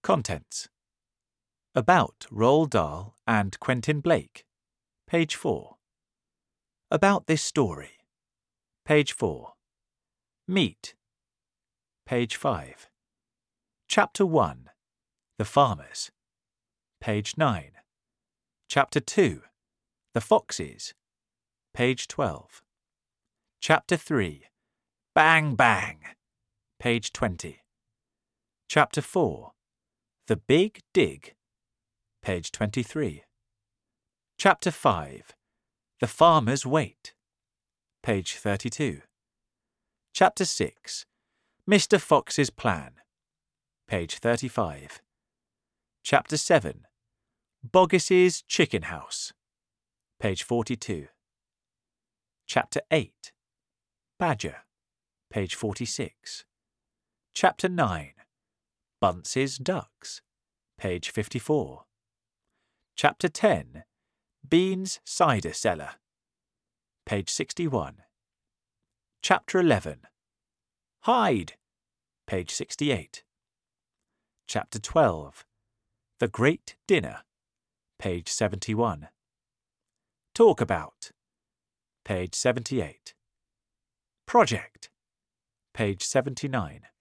Contents. About Roald Dahl and Quentin Blake. Page 4. About this story. Page 4. Meet. Page 5. Chapter 1. The Farmers. Page 9. Chapter 2. The Foxes. Page 12. Chapter 3. Bang Bang. Page 20. Chapter 4. The Big Dig. Page 23. Chapter 5. The Farmer's Wait. Page 32. Chapter 6. Mr. Fox's Plan. Page 35. Chapter 7. Boggis's Chicken House. Page 42. Chapter 8. Badger. Page 46. Chapter 9. Bunce's Ducks. Page 54. Chapter 10. Bean's Cider Cellar. Page 61. Chapter 11. Hide. Page 68. Chapter 12. The Great Dinner. Page 71. Talk About. Page 78. Project. Page 79.